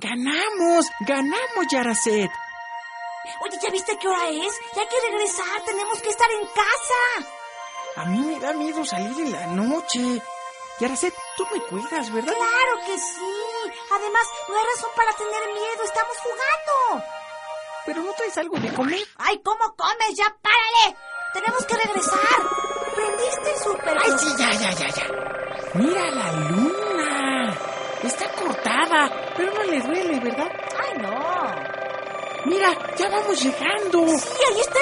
¡Ganamos! ¡Ganamos, Yaracet! Oye, ¿ya viste qué hora es? Ya hay que regresar, tenemos que estar en casa. A mí me da miedo salir en la noche. Yaracet, tú me cuidas, ¿verdad? Claro que sí. Además, no hay razón para tener miedo, estamos jugando. ¿Pero no traes algo de comer? ¡Ay, cómo comes! ¡Ya párale! Tenemos que regresar. ¿Prendiste el súper? ¡Ay, sí, ya! ¡Mira la luna! Está cortada, pero no le duele, ¿verdad? ¡Ay, no! Mira, ya vamos llegando. Sí, ahí está